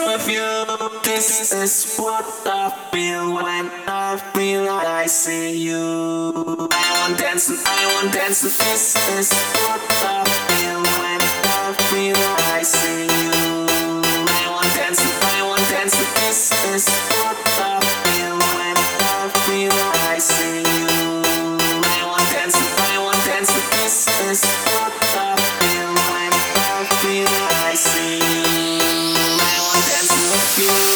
with you. This is what I feel when I feel like I see you. I want dancing, I want dancing. This is what I feel when I feel like I see you. I want dancing, I want dancing. This is what I feel when I feel like I see you. I want dancing, I want dancing. This is what I feel when I feel like I see you. I want dancing with you.